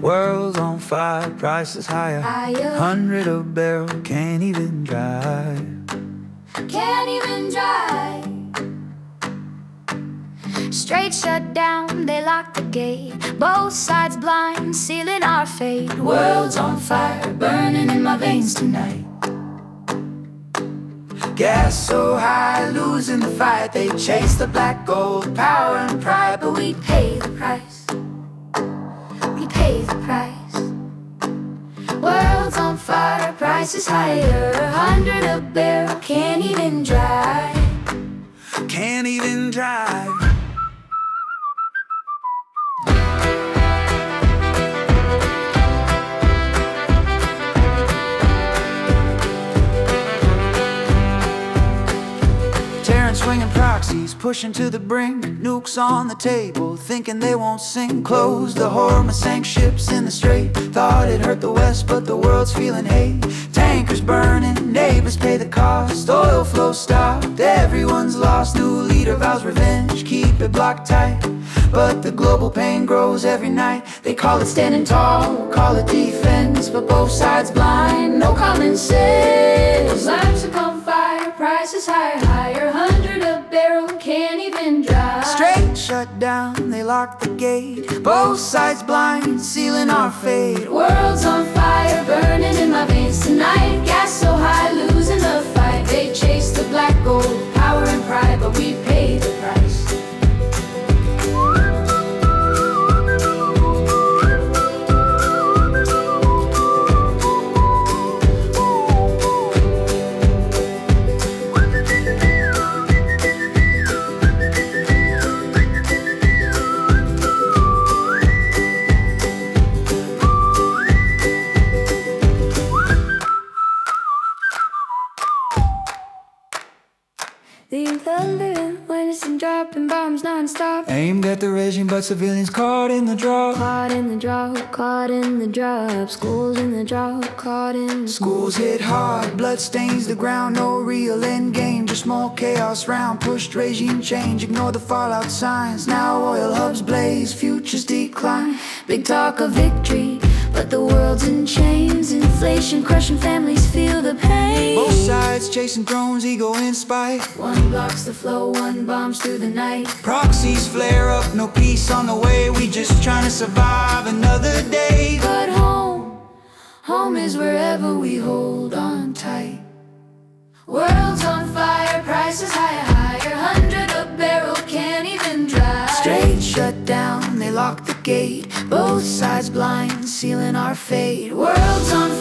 World's on fire, prices higher. 100 a barrel, can't even drive. Can't even drive. Straight shut down, they lock the gate. Both sides blind, sealing our fate. World's on fire, burning in my veins tonight. Gas so high, losing the fight. They chase the black gold, power and pride, But we pay the price. We pay the price. World's on fire, prices higher. 100 a barrel, can't even drive. can't even drive. Swinging proxies, pushing to the brink. Nukes on the table, thinking they won't sink. Close the Hormuz, sank ships in the strait. Thought it hurt the West, but the world's feeling hate. Tankers burning, neighbors pay the cost. Oil flow stopped, everyone's lost. New leader vows revenge, keep it blocked tight. But the global pain grows every night. They call it standing tall, call it defense, but both sides blind, no common sense. Lives are on fire, prices higher, higher. 100 a barrel, can't even drive. Straight shut down, they lock the gate. Both sides blind, sealing our fate. World's on fire, burning in my veins tonight. Gas so high, losing the fight. They chase the black gold, power and pride, but we pay the price. The thunder when it's dropping bombs non-stop. Aimed at the regime, but civilians caught in the drop. Caught in the drought, caught in the drop. Schools in the drought, caught in the Schools hit hard, blood stains the ground. No real end game, just more chaos round. Pushed regime change, ignore the fallout signs. Now oil hubs blaze, futures decline. big talk of victory, but the world's in chains. Inflation crushing families, feel the pain. Both sides chasing drones, ego in spite. One blocks the flow, one bombs through the night. Proxies flare up, no peace on the way. We just trying to survive another day. But home is wherever we hold on tight. World's on fire, prices higher, higher. 100 a barrel, can't even drive. Straight shut down, they lock the gate. Both sides blind, sealing our fate. World's on